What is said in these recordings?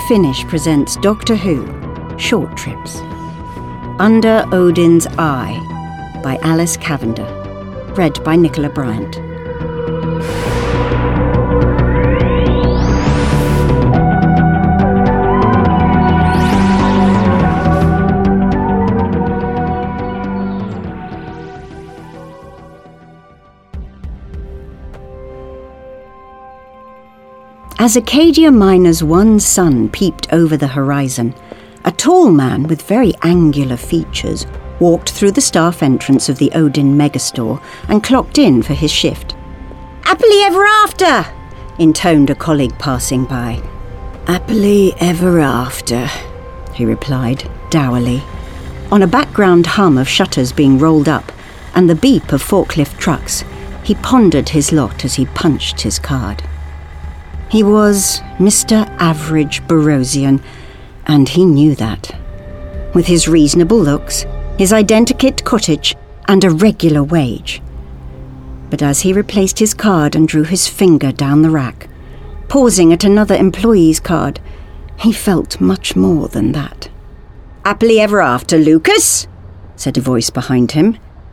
Finnish presents Doctor Who, Short Trips. Under Odin's Eye by Alice Cavender. Read by Nicola Bryant. As Acadia Minor's one sun peeped over the horizon, a tall man with very angular features walked through the staff entrance of the Odin megastore and clocked in for his shift. "Happily ever after!" intoned a colleague passing by. "Happily ever after," he replied, dourly. On a background hum of shutters being rolled up and the beep of forklift trucks, he pondered his lot as he punched his card. He was Mr. Average Barosian, and he knew that. With his reasonable looks, his identikit cottage, and a regular wage. But as he replaced his card and drew his finger down the rack, pausing at another employee's card, he felt much more than that. "Happily ever after, Lucas," said a voice behind him.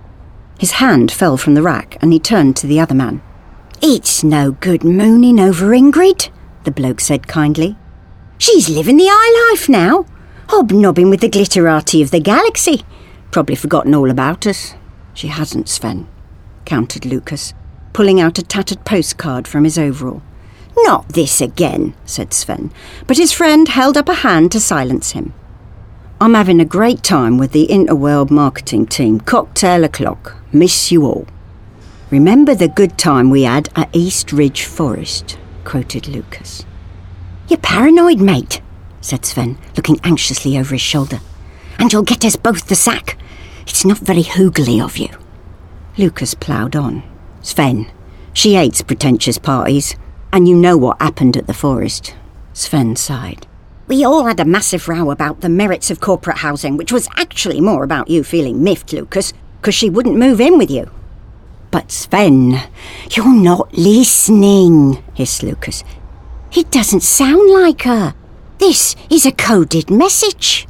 His hand fell from the rack, and he turned to the other man. "It's no good mooning over Ingrid," the bloke said kindly. "She's living the high life now, hobnobbing with the glitterati of the galaxy. Probably forgotten all about us." "She hasn't, Sven," countered Lucas, pulling out a tattered postcard from his overall. "Not this again," said Sven, but his friend held up a hand to silence him. "I'm having a great time with the Interworld marketing team. Cocktail o'clock. Miss you all. Remember the good time we had at East Ridge Forest," quoted Lucas. "You're paranoid, mate," said Sven, looking anxiously over his shoulder. "And you'll get us both the sack. It's not very hoogly of you." Lucas ploughed on. "Sven, she hates pretentious parties, and you know what happened at the forest." Sven sighed. "We all had a massive row about the merits of corporate housing, which was actually more about you feeling miffed, Lucas, because she wouldn't move in with you." "But Sven, you're not listening," hissed Lucas. "It doesn't sound like her. This is a coded message."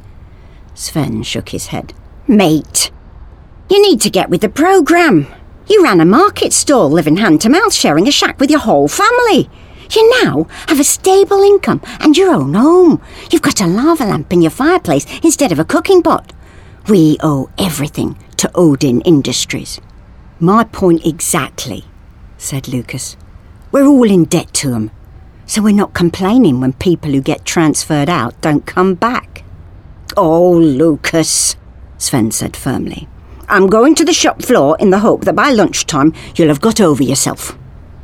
Sven shook his head. "Mate, you need to get with the programme. You ran a market stall, living hand to mouth, sharing a shack with your whole family. You now have a stable income and your own home. You've got a lava lamp in your fireplace instead of a cooking pot. We owe everything to Odin Industries." "My point exactly," said Lucas. "We're all in debt to them, so we're not complaining when people who get transferred out don't come back." "Oh, Lucas," Sven said firmly. "I'm going to the shop floor in the hope that by lunchtime you'll have got over yourself."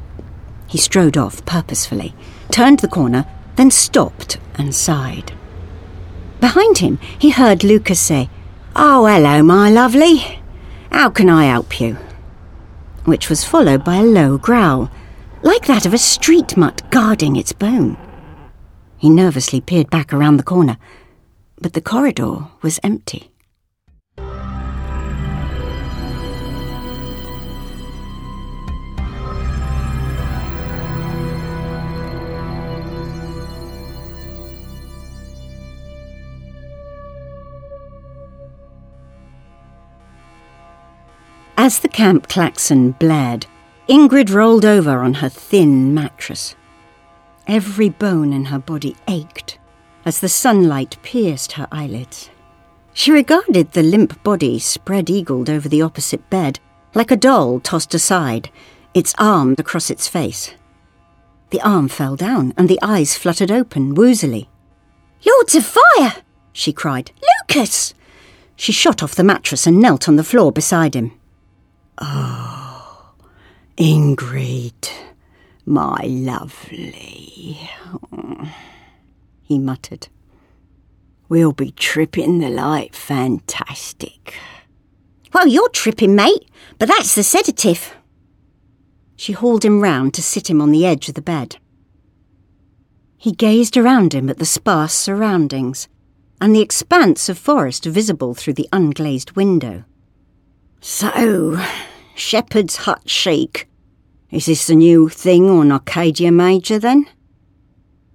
He strode off purposefully, turned the corner, then stopped and sighed. Behind him, he heard Lucas say, "Oh, hello, my lovely. How can I help you?" Which was followed by a low growl, like that of a street mutt guarding its bone. He nervously peered back around the corner, but the corridor was empty. As the camp klaxon blared, Ingrid rolled over on her thin mattress. Every bone in her body ached as the sunlight pierced her eyelids. She regarded the limp body spread-eagled over the opposite bed, like a doll tossed aside, its arm across its face. The arm fell down and the eyes fluttered open woozily. "Lords of Fire!" she cried. "Lucas!" She shot off the mattress and knelt on the floor beside him. "Oh, Ingrid, my lovely," he muttered. "We'll be tripping the light fantastic." "Well, you're tripping, mate, but that's the sedative." She hauled him round to sit him on the edge of the bed. He gazed around him at the sparse surroundings and the expanse of forest visible through the unglazed window. "So, Shepherd's Hut Chic. Is this the new thing on Arcadia Major, then?"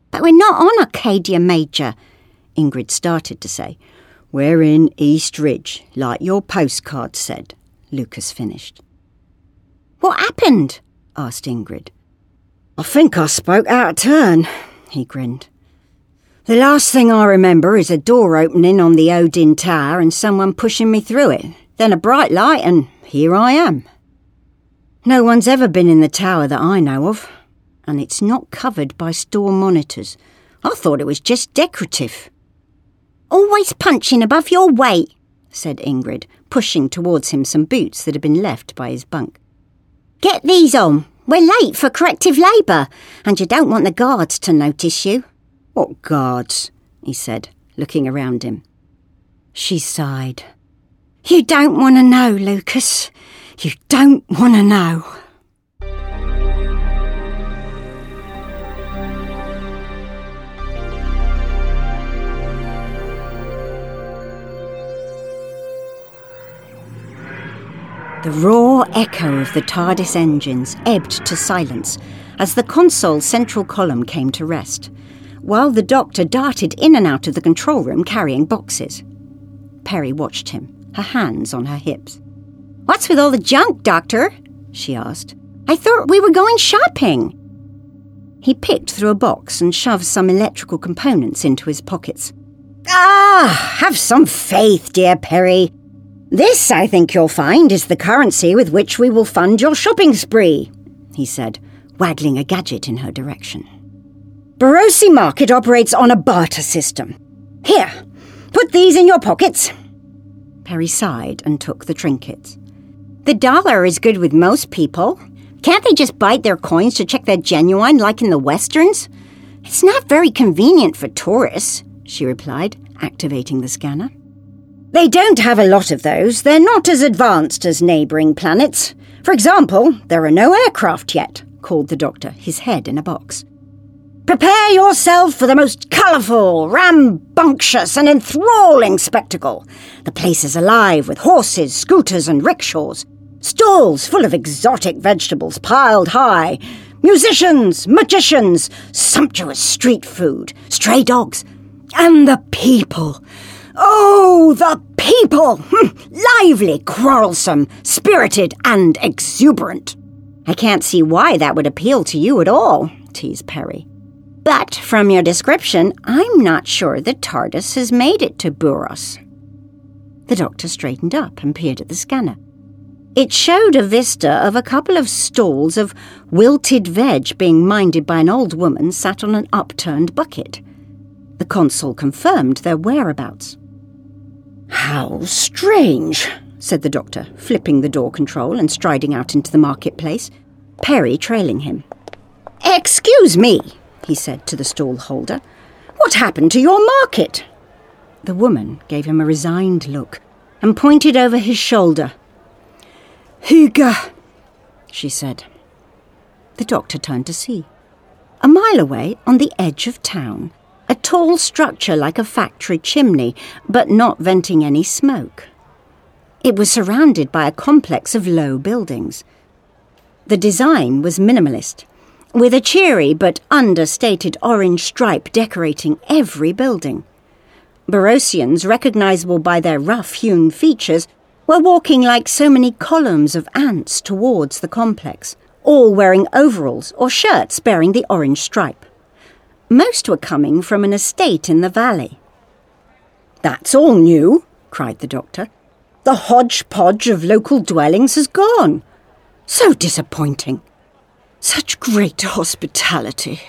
But we're not on Arcadia, Major, Ingrid started to say. We're in East Ridge, like your postcard said, Lucas finished. What happened? Asked Ingrid. I think I spoke out of turn, he grinned. The last thing I remember is a door opening on the Odin Tower and someone pushing me through it. Then a bright light and here I am. No one's ever been in the tower that I know of, and it's not covered by store monitors. I thought it was just decorative. Always punching above your weight, said Ingrid, pushing towards him some boots that had been left by his bunk. Get these on. We're late for corrective labour, and you don't want the guards to notice you. What guards? He said, looking around him. She sighed. You don't want to know, Lucas. You don't want to know. The raw echo of the TARDIS engines ebbed to silence as the console's central column came to rest, while the Doctor darted in and out of the control room carrying boxes. Peri watched him, her hands on her hips. What's with all the junk, Doctor? She asked. I thought we were going shopping. He picked through a box and shoved some electrical components into his pockets. Have some faith, dear Peri. This, I think you'll find, is the currency with which we will fund your shopping spree, he said, waggling a gadget in her direction. Barosi Market operates on a barter system. Here, put these in your pockets. Peri sighed and took the trinkets. The dollar is good with most people. Can't they just bite their coins to check they're genuine like in the westerns? It's not very convenient for tourists, she replied, activating the scanner. They don't have a lot of those. They're not as advanced as neighbouring planets. For example, there are no aircraft yet, called the Doctor, his head in a box. Prepare yourself for the most colourful, rambunctious and enthralling spectacle. The place is alive with horses, scooters and rickshaws. Stalls full of exotic vegetables piled high. Musicians, magicians, sumptuous street food, stray dogs. And the people. Oh, the people! Lively, quarrelsome, spirited and exuberant. I can't see why that would appeal to you at all, teased Peri. But from your description, I'm not sure the TARDIS has made it to Buros. The Doctor straightened up and peered at the scanner. It showed a vista of a couple of stalls of wilted veg being minded by an old woman sat on an upturned bucket. The console confirmed their whereabouts. How strange, said the Doctor, flipping the door control and striding out into the marketplace, Peri trailing him. Excuse me, he said to the stall holder. What happened to your market? The woman gave him a resigned look and pointed over his shoulder. Hygge, she said. The Doctor turned to see. A mile away, on the edge of town, a tall structure like a factory chimney, but not venting any smoke. It was surrounded by a complex of low buildings. The design was minimalist, with a cheery but understated orange stripe decorating every building. Barosians, recognisable by their rough-hewn features, were walking like so many columns of ants towards the complex, all wearing overalls or shirts bearing the orange stripe. Most were coming from an estate in the valley. That's all new, cried the Doctor. The hodgepodge of local dwellings has gone. So disappointing. Such great hospitality.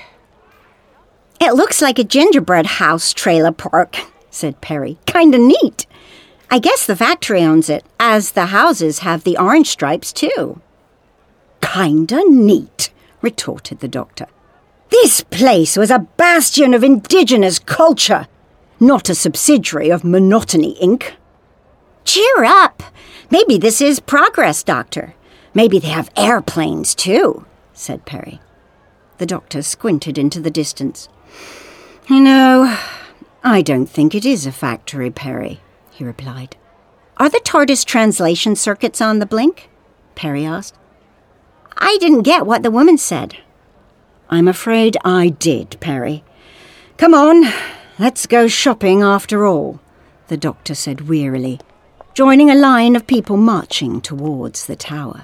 It looks like a gingerbread house trailer park, said Peri. Kinda neat. I guess the factory owns it, as the houses have the orange stripes too. Kinda neat, retorted the Doctor. This place was a bastion of indigenous culture, not a subsidiary of Monotony, Inc. Cheer up! Maybe this is progress, Doctor. Maybe they have airplanes too, said Peri. The Doctor squinted into the distance. No, I don't think it is a factory, Peri, he replied. Are the TARDIS translation circuits on the blink? Peri asked. I didn't get what the woman said. I'm afraid I did, Peri. Come on, let's go shopping after all, the doctor said wearily, joining a line of people marching towards the tower.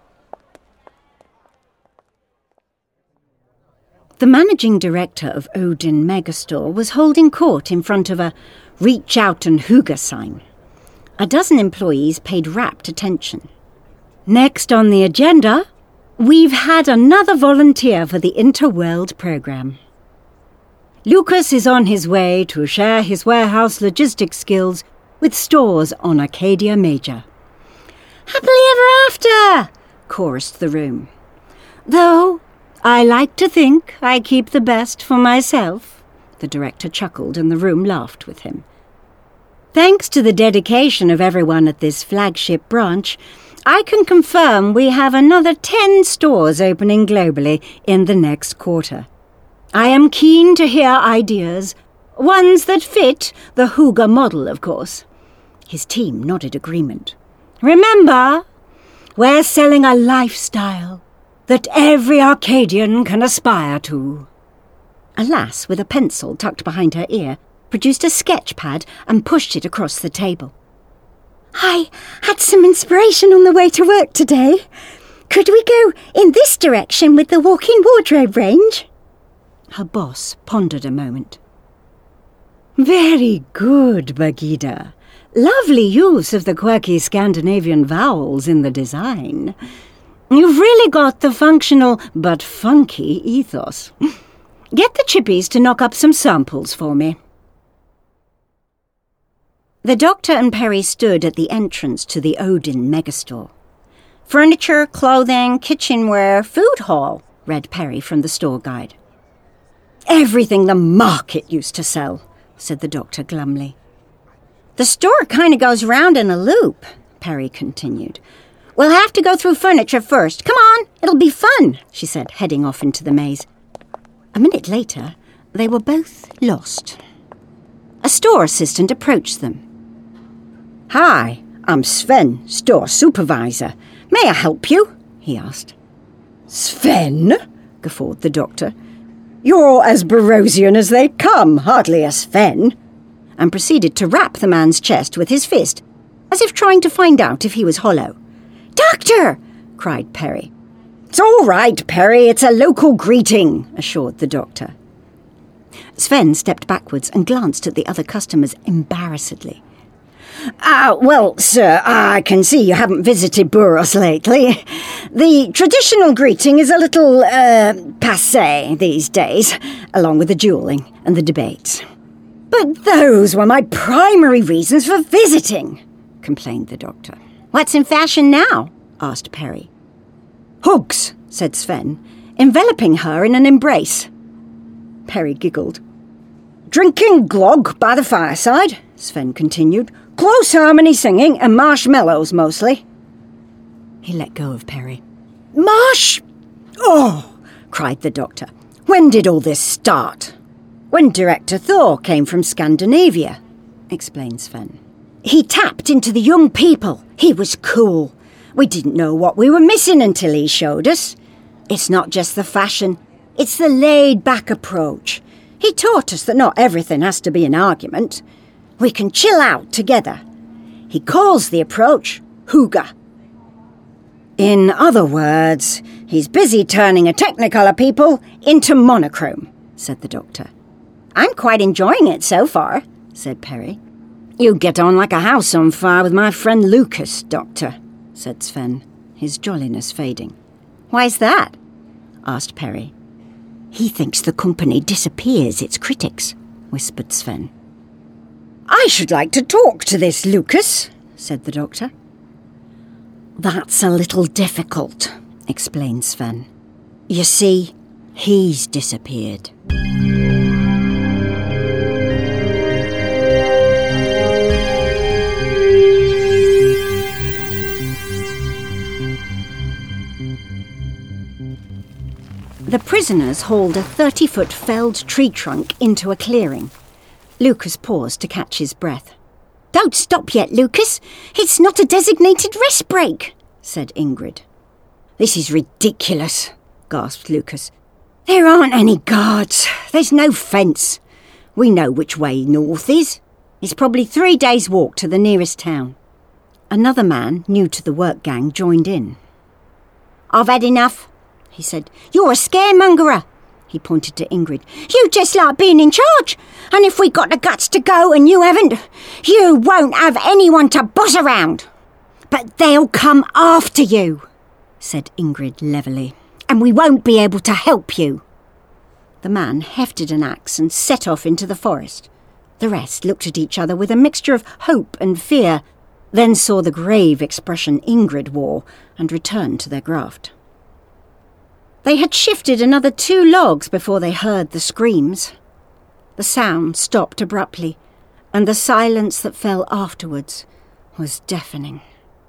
The managing director of Odin Megastore was holding court in front of a "Reach Out and Hygge" sign. A dozen employees paid rapt attention. Next on the agenda, we've had another volunteer for the Interworld programme. Lucas is on his way to share his warehouse logistics skills with stores on Arcadia Major. "Happily ever after!" chorused the room. "Though I like to think I keep the best for myself," the director chuckled and the room laughed with him. "Thanks to the dedication of everyone at this flagship branch, I can confirm we have another 10 stores opening globally in the next quarter. I am keen to hear ideas, ones that fit the Hygge model, of course." His team nodded agreement. "Remember, we're selling a lifestyle that every Arcadian can aspire to." A lass with a pencil tucked behind her ear produced a sketch pad and pushed it across the table. "I had some inspiration on the way to work today. Could we go in this direction with the walk-in wardrobe range?" Her boss pondered a moment. "Very good, Bagida. Lovely use of the quirky Scandinavian vowels in the design. You've really got the functional but funky ethos. Get the chippies to knock up some samples for me." The doctor and Perry stood at the entrance to the Odin Megastore. "Furniture, clothing, kitchenware, food hall," read Perry from the store guide. "Everything the market used to sell," said the doctor glumly. "The store kind of goes round in a loop," Perry continued. "We'll have to go through furniture first. Come on, it'll be fun," she said, heading off into the maze. A minute later, they were both lost. A store assistant approached them. "Hi, I'm Sven, store supervisor. May I help you?" he asked. "Sven?" guffawed the doctor. "You're as Barosian as they come, hardly a Sven," and proceeded to rap the man's chest with his fist, as if trying to find out if he was hollow. "Doctor!" cried Perry. "It's all right, Perry, it's a local greeting," assured the doctor. Sven stepped backwards and glanced at the other customers embarrassedly. Well, sir, I can see you haven't visited Buros lately. The traditional greeting is a little, passé these days, along with the duelling and the debates." "But those were my primary reasons for visiting," complained the doctor. "What's in fashion now?" asked Perry. "Hugs," said Sven, enveloping her in an embrace. Perry giggled. "Drinking glögg by the fireside," Sven continued. "Close harmony singing and marshmallows mostly." He let go of Perry. "Oh!" cried the doctor. "When did all this start?" "When Director Thor came from Scandinavia," explained Sven. "He tapped into the young people. He was cool. We didn't know what we were missing until he showed us. It's not just the fashion, it's the laid-back approach. He taught us that not everything has to be an argument. We can chill out together. He calls the approach Hygge. In other words, he's busy turning a Technicolor people into monochrome," said the doctor. "I'm quite enjoying it so far," said Perry. "You get on like a house on fire with my friend Lucas, Doctor," said Sven, his jolliness fading. "Why's that?" asked Perry. "He thinks the company disappears its critics," whispered Sven. "I should like to talk to this Lucas," said the doctor. "That's a little difficult," explained Sven. "You see, he's disappeared." The prisoners hauled a 30-foot felled tree trunk into a clearing. Lucas paused to catch his breath. "Don't stop yet, Lucas. It's not a designated rest break," said Ingrid. "This is ridiculous," gasped Lucas. "There aren't any guards. There's no fence. We know which way north is. It's probably 3 days' walk to the nearest town." Another man, new to the work gang, joined in. "I've had enough," he said. "You're a scaremongerer." He pointed to Ingrid. "You just like being in charge. And if we got the guts to go and you haven't, you won't have anyone to boss around." "But they'll come after you," said Ingrid levelly. "And we won't be able to help you." The man hefted an axe and set off into the forest. The rest looked at each other with a mixture of hope and fear, then saw the grave expression Ingrid wore and returned to their graft. They had shifted another 2 logs before they heard the screams. The sound stopped abruptly, and the silence that fell afterwards was deafening.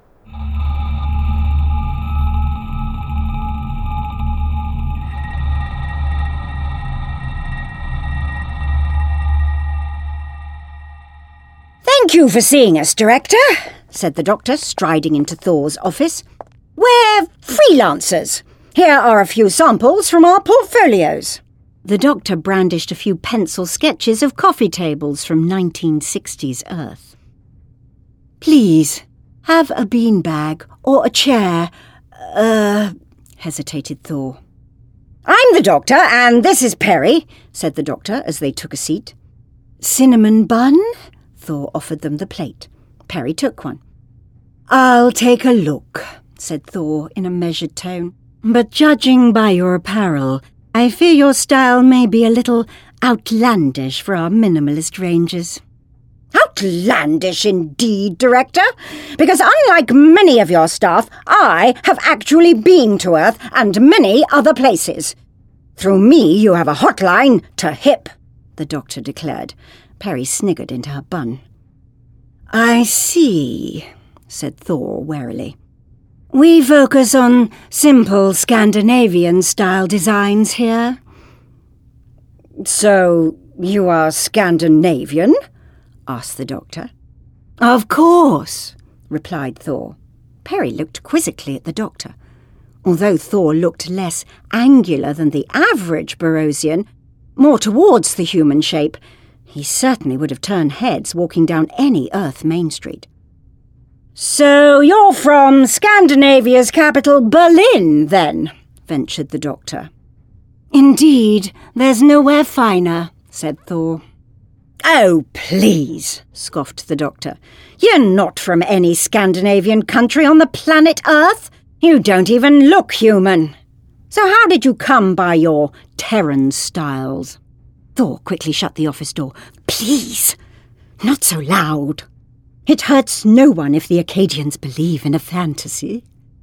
"Thank you for seeing us, Director," said the doctor, striding into Thor's office. "We're freelancers. Here are a few samples from our portfolios." The doctor brandished a few pencil sketches of coffee tables from 1960s Earth. "Please, have a beanbag or a chair. Hesitated Thor. "I'm the doctor, and this is Perry," said the doctor as they took a seat. "Cinnamon bun?" Thor offered them the plate. Perry took one. "I'll take a look," said Thor in a measured tone. "But judging by your apparel, I fear your style may be a little outlandish for our minimalist ranges." "Outlandish indeed, Director, because unlike many of your staff, I have actually been to Earth and many other places. Through me you have a hotline to HIP," the doctor declared. Perry sniggered into her bun. "I see," said Thor warily. "We focus on simple Scandinavian-style designs here." "So you are Scandinavian?" asked the doctor. "Of course," replied Thor. Perry looked quizzically at the doctor. Although Thor looked less angular than the average Barosian, more towards the human shape, he certainly would have turned heads walking down any Earth main street. "So you're from Scandinavia's capital, Berlin, then?" ventured the doctor. "Indeed, there's nowhere finer," said Thor. "Oh, please," scoffed the doctor. "You're not from any Scandinavian country on the planet Earth. You don't even look human. So how did you come by your Terran styles?" Thor quickly shut the office door. "Please, not so loud. It hurts no one if the Acadians believe in a fantasy.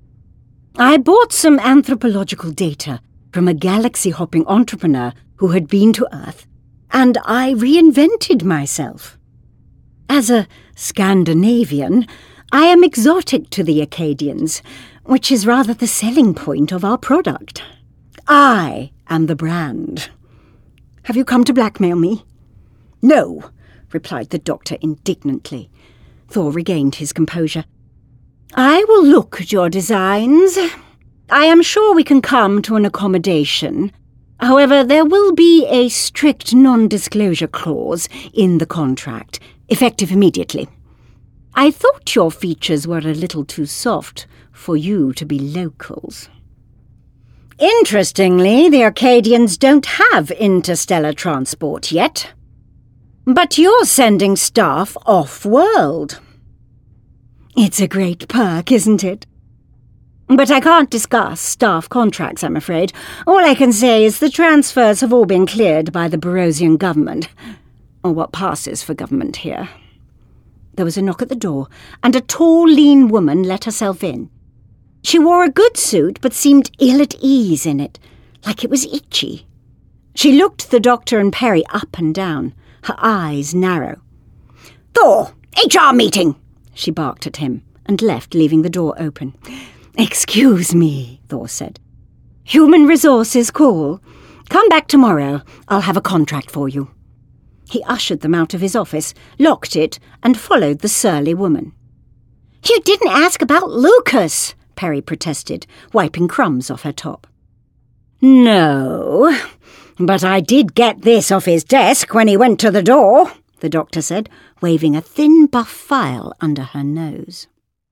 I bought some anthropological data from a galaxy-hopping entrepreneur who had been to Earth, and I reinvented myself. As a Scandinavian, I am exotic to the Acadians, which is rather the selling point of our product. I am the brand. Have you come to blackmail me?" "No," replied the doctor indignantly. Thor regained his composure. "I will look at your designs. I am sure we can come to an accommodation. However, there will be a strict non-disclosure clause in the contract, effective immediately. I thought your features were a little too soft for you to be locals." "Interestingly, the Acadians don't have interstellar transport yet. But you're sending staff off-world." "It's a great perk, isn't it? But I can't discuss staff contracts, I'm afraid. All I can say is the transfers have all been cleared by the Barosian government, or what passes for government here." There was a knock at the door, and a tall, lean woman let herself in. She wore a good suit, but seemed ill at ease in it, like it was itchy. She looked the doctor and Perry up and down, her eyes narrow. "Thor, HR meeting!" she barked at him, and left, leaving the door open. "Excuse me," Thor said. "Human resources call. Come back tomorrow. I'll have a contract for you." He ushered them out of his office, locked it, and followed the surly woman. "You didn't ask about Lucas," Perry protested, wiping crumbs off her top. "No, But I did get this off his desk when he went to the door, the doctor said, waving a thin buff file under her nose.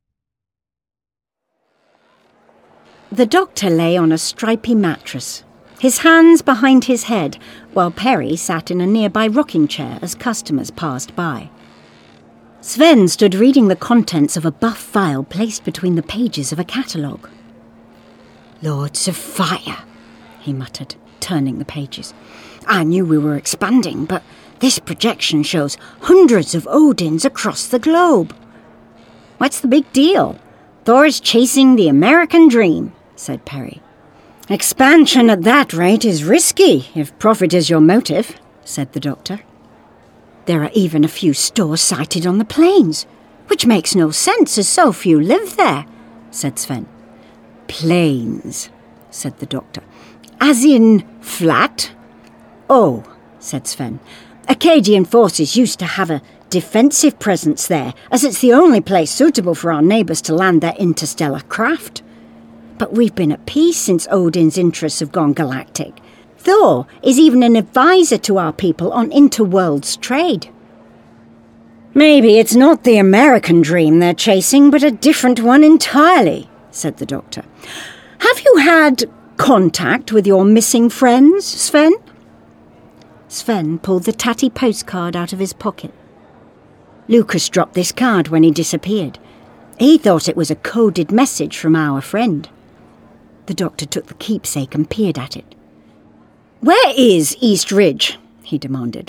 The doctor lay on a stripy mattress, his hands behind his head, while Perry sat in a nearby rocking chair as customers passed by. Sven stood reading the contents of a buff file placed between the pages of a catalogue. "Lords of Fire," he muttered, turning the pages. "I knew we were expanding, but this projection shows hundreds of Odins across the globe." "What's the big deal? Thor's chasing the American dream," said Perry. "Expansion at that rate is risky, if profit is your motive," said the doctor. "There are even a few stores sighted on the plains, which makes no sense as so few live there," said Sven. "Plains," said the doctor. "As in flat?" "Oh," said Sven. "Acadian forces used to have a defensive presence there, as it's the only place suitable for our neighbours to land their interstellar craft. But we've been at peace since Odin's interests have gone galactic. Thor is even an advisor to our people on interworlds trade." "Maybe it's not the American dream they're chasing, but a different one entirely," said the doctor. "Have you had contact with your missing friends, Sven?" Sven pulled the tatty postcard out of his pocket. "Lucas dropped this card when he disappeared. He thought it was a coded message from our friend." The doctor took the keepsake and peered at it. "Where is East Ridge?" he demanded.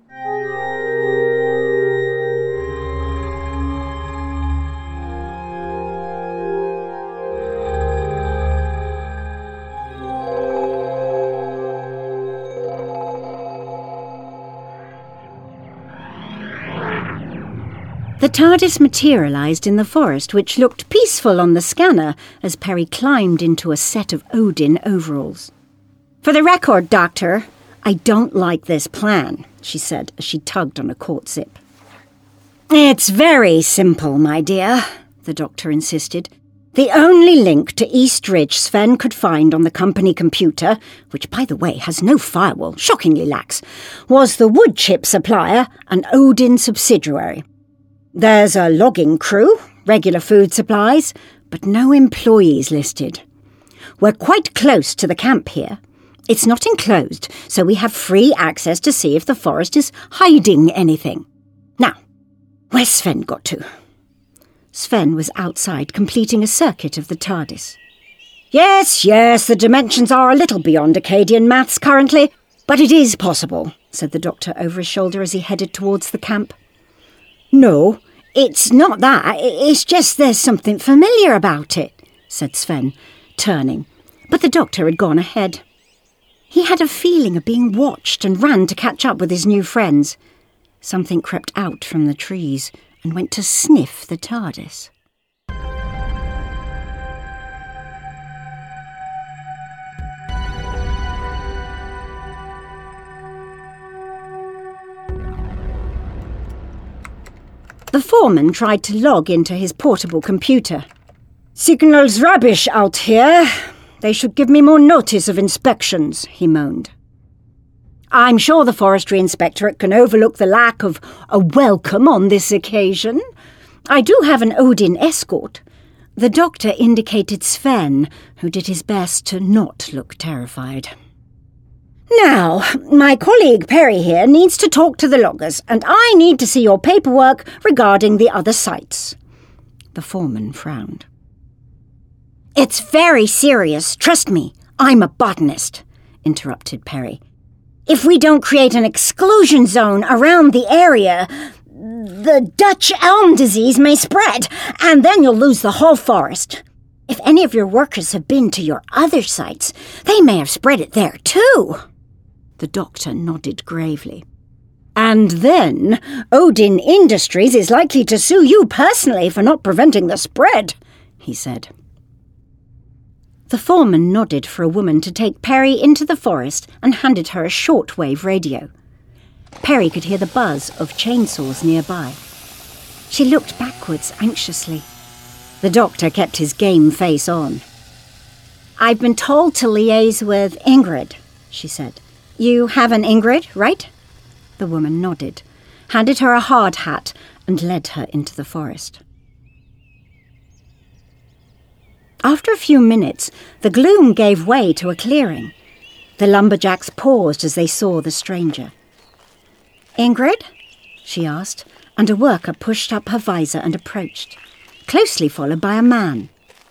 The TARDIS materialised in the forest, which looked peaceful on the scanner as Perry climbed into a set of Odin overalls. "For the record, Doctor, I don't like this plan," she said as she tugged on a quart zip. "It's very simple, my dear," the doctor insisted. "The only link to East Ridge Sven could find on the company computer, which, by the way, has no firewall, shockingly lax, was the wood chip supplier, an Odin subsidiary. There's a logging crew, regular food supplies, but no employees listed. We're quite close to the camp here. It's not enclosed, so we have free access to see if the forest is hiding anything. Now, where's Sven got to?" Sven was outside completing a circuit of the TARDIS. Yes, the dimensions are a little beyond Acadian maths currently, but it is possible," said the doctor over his shoulder as he headed towards the camp. "No, it's not that. It's just there's something familiar about it," said Sven, turning. But the doctor had gone ahead. He had a feeling of being watched and ran to catch up with his new friends. Something crept out from the trees and went to sniff the TARDIS. The foreman tried to log into his portable computer. "Signal's rubbish out here. They should give me more notice of inspections," he moaned. "I'm sure the Forestry Inspectorate can overlook the lack of a welcome on this occasion. I do have an Odin escort." The doctor indicated Sven, who did his best to not look terrified. "Now, my colleague Perry here needs to talk to the loggers, and I need to see your paperwork regarding the other sites." The foreman frowned. "It's very serious, trust me. I'm a botanist," interrupted Perry. "If we don't create an exclusion zone around the area, the Dutch elm disease may spread, and then you'll lose the whole forest. If any of your workers have been to your other sites, they may have spread it there too." The doctor nodded gravely. "And then Odin Industries is likely to sue you personally for not preventing the spread," he said. The foreman nodded for a woman to take Perry into the forest and handed her a shortwave radio. Perry could hear the buzz of chainsaws nearby. She looked backwards anxiously. The doctor kept his game face on. "I've been told to liaise with Ingrid," she said. You have an Ingrid, right? The woman nodded, handed her a hard hat, and led her into the forest. After a few minutes, the gloom gave way to a clearing. The lumberjacks paused as they saw the stranger. Ingrid? She asked, and a worker pushed up her visor and approached, closely followed by a man.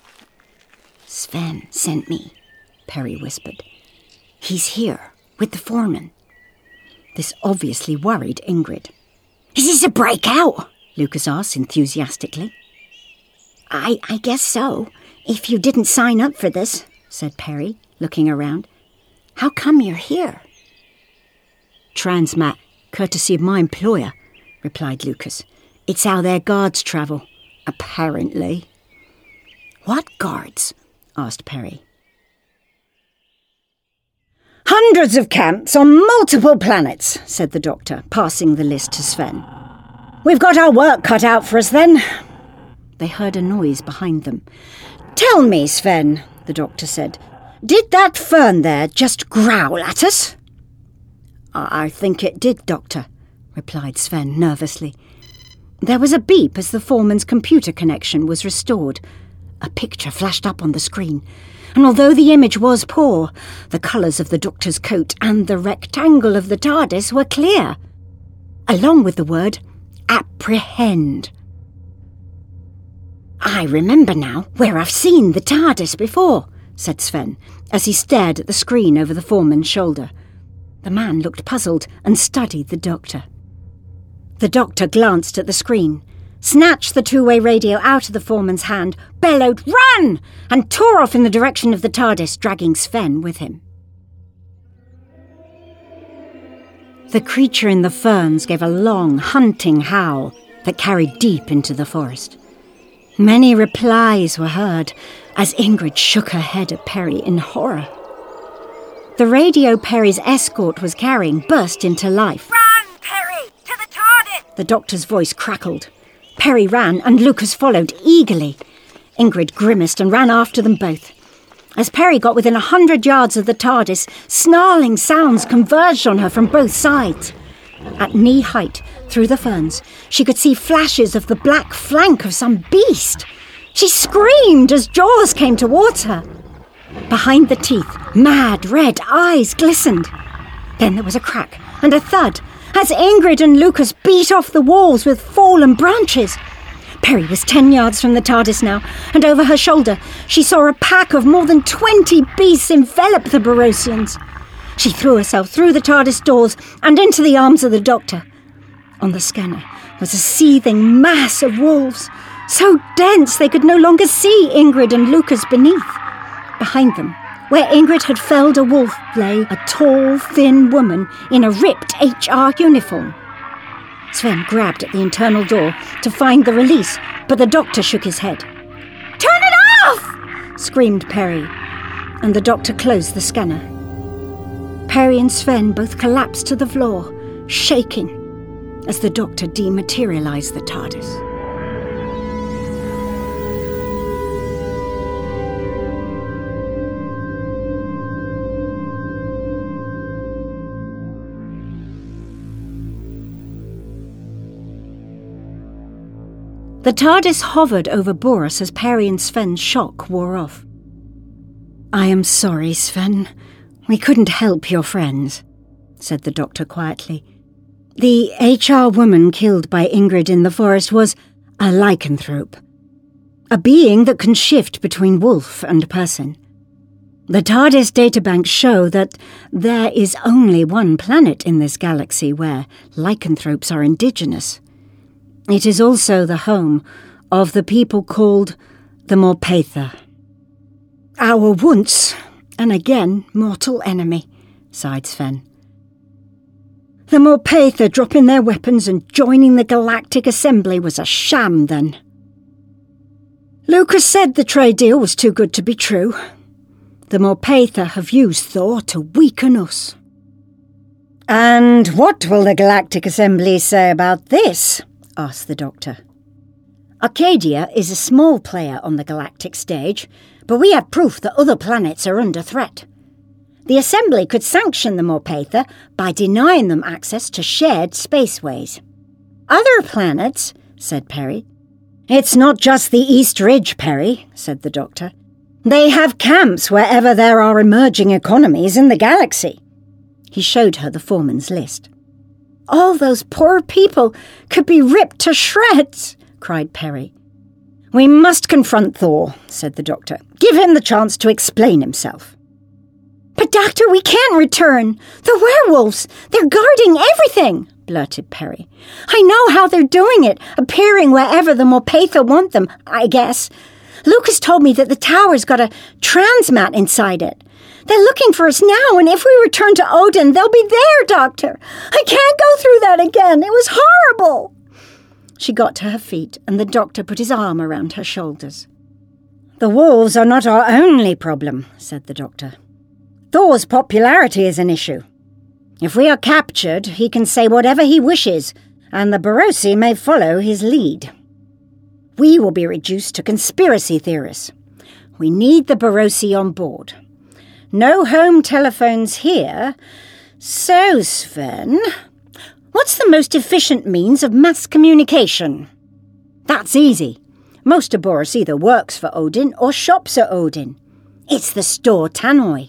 Sven sent me, Perry whispered. He's here, with the foreman. This obviously worried Ingrid. Is this a breakout? Lucas asked enthusiastically. I guess so, if you didn't sign up for this, said Perry, looking around. How come you're here? Transmat, courtesy of my employer, replied Lucas. It's how their guards travel, apparently. What guards? Asked Perry. Hundreds of camps on multiple planets, said the doctor, passing the list to Sven. We've got our work cut out for us then. They heard a noise behind them. Tell me, Sven, the doctor said, did that fern there just growl at us? I think it did, Doctor, replied Sven nervously. There was a beep as the foreman's computer connection was restored. A picture flashed up on the screen, and although the image was poor, the colours of the doctor's coat and the rectangle of the TARDIS were clear, along with the word apprehend. I remember now where I've seen the TARDIS before, said Sven, as he stared at the screen over the foreman's shoulder. The man looked puzzled and studied the doctor. The doctor glanced at the screen, snatched the two-way radio out of the foreman's hand, bellowed, "Run!" and tore off in the direction of the TARDIS, dragging Sven with him. The creature in the ferns gave a long, hunting howl that carried deep into the forest. Many replies were heard as Ingrid shook her head at Perry in horror. The radio Perry's escort was carrying burst into life. Run, Perry! To the TARDIS! The doctor's voice crackled. Perry ran and Lucas followed eagerly. Ingrid grimaced and ran after them both. As Perry got within 100 yards of the TARDIS, snarling sounds converged on her from both sides. At knee height, through the ferns, she could see flashes of the black flank of some beast. She screamed as jaws came towards her. Behind the teeth, mad red eyes glistened. Then there was a crack and a thud as Ingrid and Lucas beat off the walls with fallen branches. Perry was 10 yards from the TARDIS now, and over her shoulder she saw a pack of more than 20 beasts envelop the Barosians. She threw herself through the TARDIS doors and into the arms of the doctor. On the scanner was a seething mass of wolves, so dense they could no longer see Ingrid and Lucas beneath. Behind them, where Ingrid had felled a wolf, lay a tall, thin woman in a ripped HR uniform. Sven grabbed at the internal door to find the release, but the doctor shook his head. "Turn it off!" screamed Perry, and the doctor closed the scanner. Perry and Sven both collapsed to the floor, shaking, as the doctor dematerialized the TARDIS. The TARDIS hovered over Boris as Perry and Sven's shock wore off. "I am sorry, Sven. We couldn't help your friends," said the doctor quietly. "The HR woman killed by Ingrid in the forest was a lycanthrope, a being that can shift between wolf and person. The TARDIS databanks show that there is only one planet in this galaxy where lycanthropes are indigenous. It is also the home of the people called the Morpatha. Our once, and again, mortal enemy," sighed Sven. "The Morpatha dropping their weapons and joining the Galactic Assembly was a sham then. Lucas said the trade deal was too good to be true. The Morpatha have used Thor to weaken us." "And what will the Galactic Assembly say about this?" asked the doctor. "Arcadia is a small player on the galactic stage, but we have proof that other planets are under threat. The Assembly could sanction the Morpetha by denying them access to shared spaceways. Other planets, said Perry. It's not just the East Ridge, Perry, said the Doctor. They have camps wherever there are emerging economies in the galaxy. He showed her the foreman's list. All those poor people could be ripped to shreds, cried Perry. We must confront Thor, said the Doctor. Give him the chance to explain himself. But, Doctor, we can't return. The werewolves, they're guarding everything, blurted Perry. I know how they're doing it, appearing wherever the Morpetha want them, I guess. Lucas told me that the tower's got a transmat inside it. They're looking for us now, and if we return to Odin, they'll be there, Doctor. I can't go through that again. It was horrible. She got to her feet, and the Doctor put his arm around her shoulders. The wolves are not our only problem, said the Doctor. Thor's popularity is an issue. If we are captured, he can say whatever he wishes, and the Barosi may follow his lead. We will be reduced to conspiracy theorists. We need the Barosi on board. No home telephones here. So, Sven, what's the most efficient means of mass communication? That's easy. Most of Boris either works for Odin or shops at Odin. It's the store Tannoy.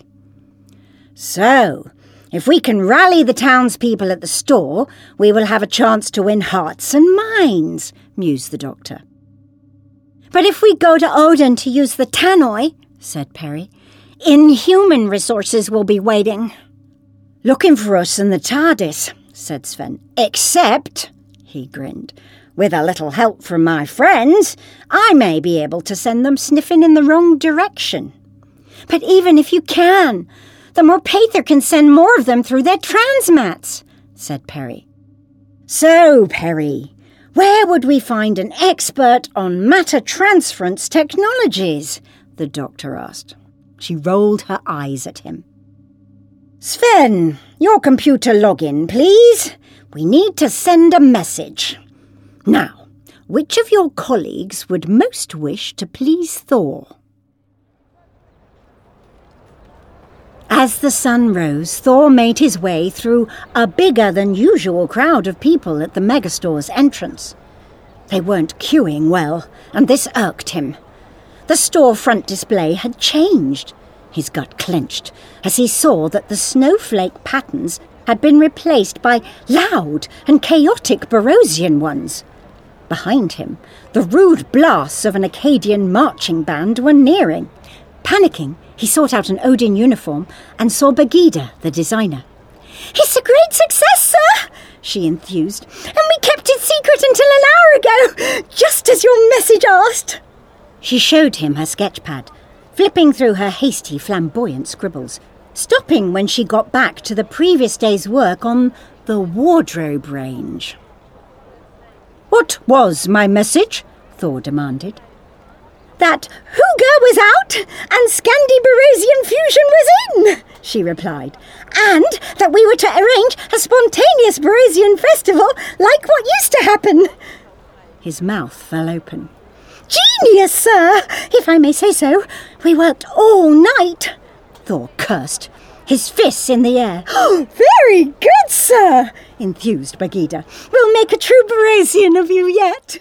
So, if we can rally the townspeople at the store, we will have a chance to win hearts and minds, mused the Doctor. But if we go to Odin to use the Tannoy, said Perry, inhuman resources will be waiting. Looking for us in the TARDIS, said Sven. Except, he grinned, with a little help from my friends, I may be able to send them sniffing in the wrong direction. But even if you can, the Morpetha can send more of them through their transmats, said Perry. So, Perry, where would we find an expert on matter transference technologies? The Doctor asked. She rolled her eyes at him. Sven, your computer login, please. We need to send a message. Now, which of your colleagues would most wish to please Thor? As the sun rose, Thor made his way through a bigger-than-usual crowd of people at the megastore's entrance. They weren't queuing well, and this irked him. The storefront display had changed. His gut clenched as he saw that the snowflake patterns had been replaced by loud and chaotic Barosian ones. Behind him, the rude blasts of an Akkadian marching band were nearing. Panicking, he sought out an Odin uniform and saw Bagheera, the designer. "It's a great success, sir," she enthused, "and we kept it secret until an hour ago, just as your message asked." She showed him her sketchpad, flipping through her hasty, flamboyant scribbles, stopping when she got back to the previous day's work on the wardrobe range. "What was my message?" Thor demanded. "That Hooga was out and Scandi-Barosian fusion was in," she replied, "and that we were to arrange a spontaneous Barosian festival like what used to happen." His mouth fell open. "Genius, sir, if I may say so. We worked all night," Thor cursed, his fists in the air. "Oh, very good, sir," enthused Bagheera. "We'll make a true Barosian of you yet."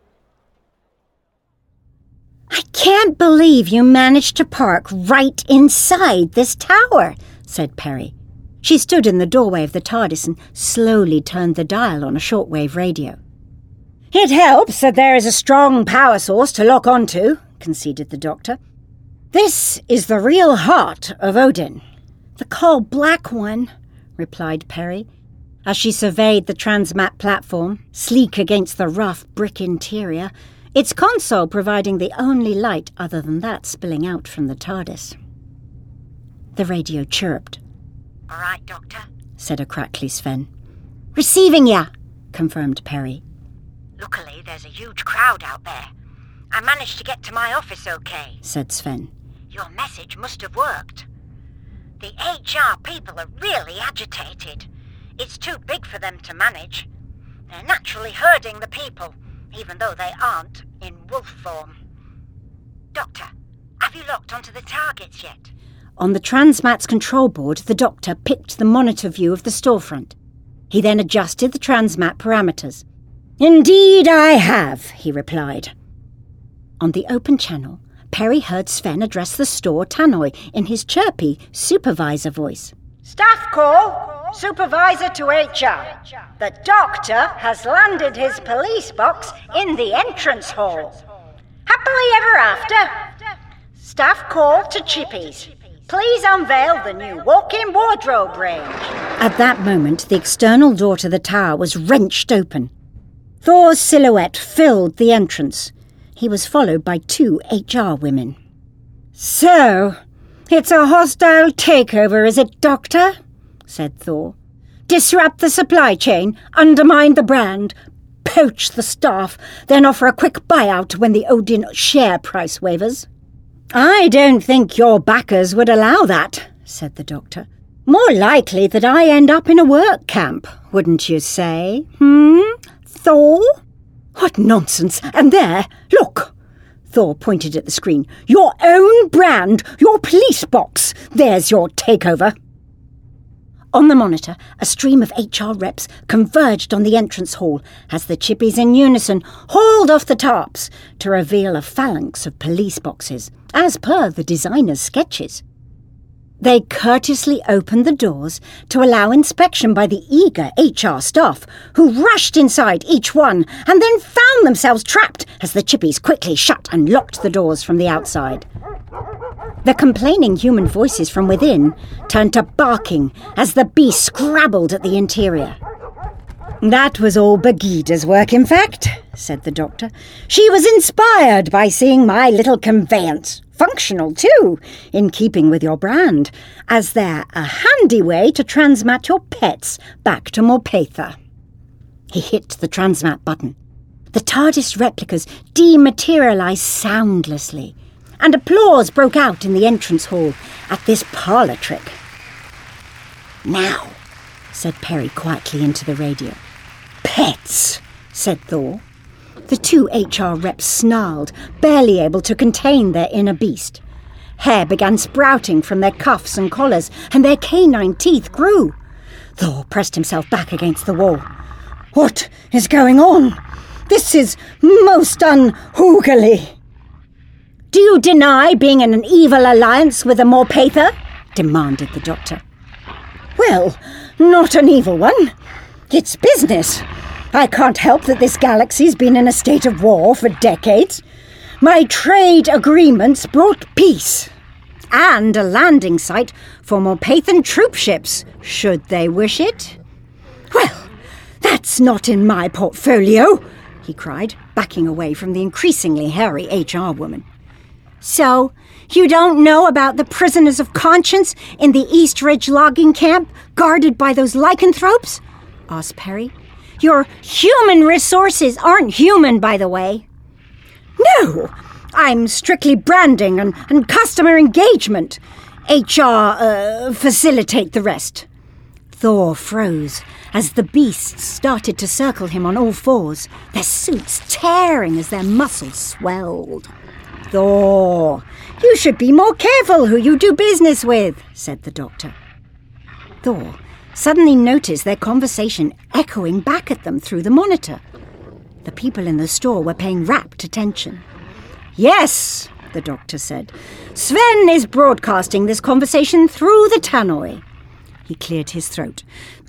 "I can't believe you managed to park right inside this tower," said Perry. She stood in the doorway of the TARDIS and slowly turned the dial on a shortwave radio. "It helps that there is a strong power source to lock onto," conceded the Doctor. "This is the real heart of Odin." "The coal-black one," replied Perry, as she surveyed the transmat platform, sleek against the rough brick interior, its console providing the only light other than that spilling out from the TARDIS. The radio chirped. "All right, Doctor," said a crackly Sven. "Receiving ya," confirmed Perry. "Luckily, there's a huge crowd out there. I managed to get to my office okay," said Sven. "Your message must have worked. The HR people are really agitated. It's too big for them to manage. They're naturally herding the people, even though they aren't in wolf form. Doctor, have you locked onto the targets yet?" On the Transmat's control board, the doctor picked the monitor view of the storefront. He then adjusted the Transmat parameters. "Indeed I have," he replied. On the open channel, Perry heard Sven address the store tannoy in his chirpy supervisor voice. Staff call. Supervisor to HR. The doctor has landed his police box in the entrance hall. Happily ever after. Staff call to Chippies. Please unveil the new walk-in wardrobe range. At that moment, the external door to the tower was wrenched open. Thor's silhouette filled the entrance. He was followed by 2 HR women. "So, it's a hostile takeover, is it, Doctor?" said Thor. "Disrupt the supply chain, undermine the brand, poach the staff, then offer a quick buyout when the Odin share price wavers." "I don't think your backers would allow that," said the doctor. "More likely that I end up in a work camp, wouldn't you say? Thor? What nonsense! And there, look!" Thor pointed at the screen. "Your own brand, your police box. There's your takeover." On the monitor, a stream of HR reps converged on the entrance hall as the Chippies in unison hauled off the tarps to reveal a phalanx of police boxes, as per the designer's sketches. They courteously opened the doors to allow inspection by the eager HR staff, who rushed inside each one and then found themselves trapped as the Chippies quickly shut and locked the doors from the outside. The complaining human voices from within turned to barking as the beast scrabbled at the interior. "That was all Begida's work, in fact," said the doctor. "She was inspired by seeing my little conveyance. Functional, too, in keeping with your brand, as they're a handy way to transmat your pets back to Morpetha." He hit the transmat button. The TARDIS replicas dematerialized soundlessly, and applause broke out in the entrance hall at this parlour trick. "Now," said Perry quietly into the radio. "Pets," said Thor. The 2 HR reps snarled, barely able to contain their inner beast. Hair began sprouting from their cuffs and collars, and their canine teeth grew. Thor pressed himself back against the wall. "What is going on? This is most unhoogly." "Do you deny being in an evil alliance with the Morpetha?" demanded the doctor. "Well, not an evil one. It's business. I can't help that this galaxy's been in a state of war for decades. My trade agreements brought peace. And a landing site for Morpethan troop ships, should they wish it." "Well, that's not in my portfolio," he cried, backing away from the increasingly hairy HR woman. "So, you don't know about the prisoners of conscience in the East Ridge logging camp guarded by those lycanthropes?" asked Perry. "Your human resources aren't human, by the way." "No, I'm strictly branding and customer engagement. HR, facilitate the rest." Thor froze as the beasts started to circle him on all fours, their suits tearing as their muscles swelled. "Thor, you should be more careful who you do business with," said the doctor. Thor suddenly noticed their conversation echoing back at them through the monitor. The people in the store were paying rapt attention. "Yes," the doctor said. "Sven is broadcasting this conversation through the tannoy." He cleared his throat.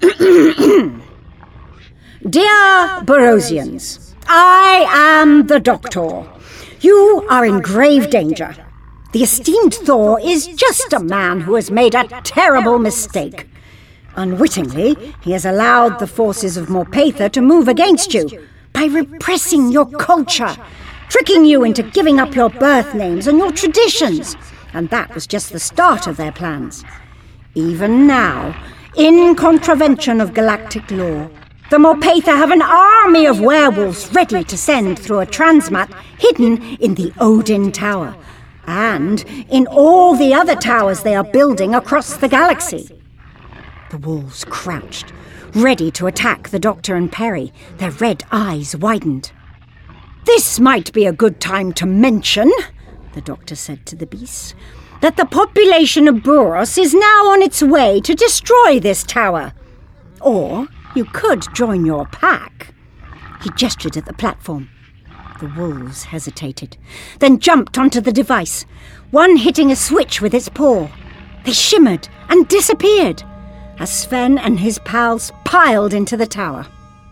"Dear Borosians, I am the Doctor. You are in grave danger. The esteemed Thor is just a man who has made a terrible mistake. Unwittingly, he has allowed the forces of Morpetha to move against you by repressing your culture, tricking you into giving up your birth names and your traditions. And that was just the start of their plans. Even now, in contravention of galactic law, the Morpetha have an army of werewolves ready to send through a transmat hidden in the Odin Tower, and in all the other towers they are building across the galaxy." The wolves crouched, ready to attack the doctor and Perry, their red eyes widened. "This might be a good time to mention," the doctor said to the beasts, that the population of Boros is now on its way to destroy this tower. Or you could join your pack. He gestured at the platform. The wolves hesitated, then jumped onto the device, one hitting a switch with its paw. They shimmered and disappeared as Sven and his pals piled into the tower.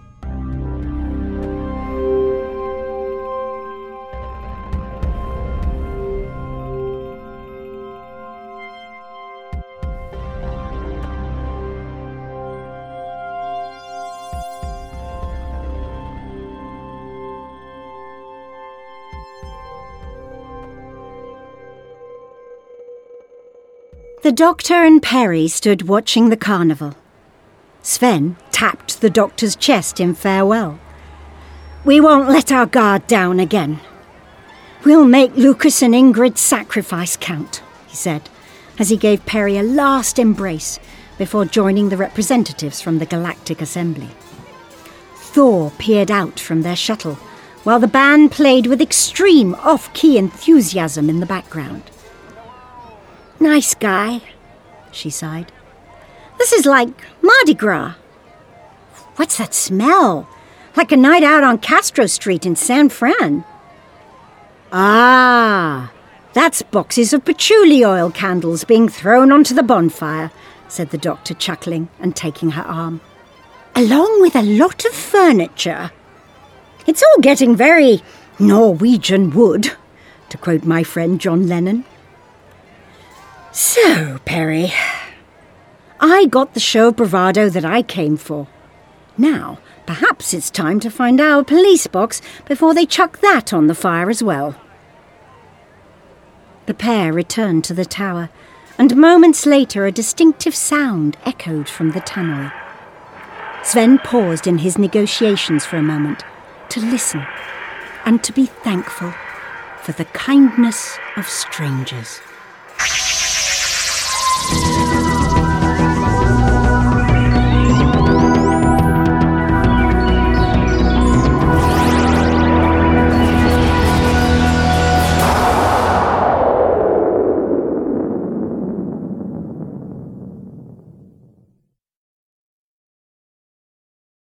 The doctor and Perry stood watching the carnival. Sven tapped the doctor's chest in farewell. "We won't let our guard down again. We'll make Lucas and Ingrid's sacrifice count," he said, as he gave Perry a last embrace before joining the representatives from the Galactic Assembly. Thor peered out from their shuttle, while the band played with extreme off-key enthusiasm in the background. "Nice guy," she sighed. "This is like Mardi Gras." "What's that smell? Like a night out on Castro Street in San Fran." "Ah, that's boxes of patchouli oil candles being thrown onto the bonfire," said the doctor, chuckling and taking her arm. "Along with a lot of furniture. It's all getting very Norwegian wood, to quote my friend John Lennon. So, Perry, I got the show of bravado that I came for. Now, perhaps it's time to find our police box before they chuck that on the fire as well." The pair returned to the tower, and moments later a distinctive sound echoed from the tannoy. Sven paused in his negotiations for a moment to listen and to be thankful for the kindness of strangers.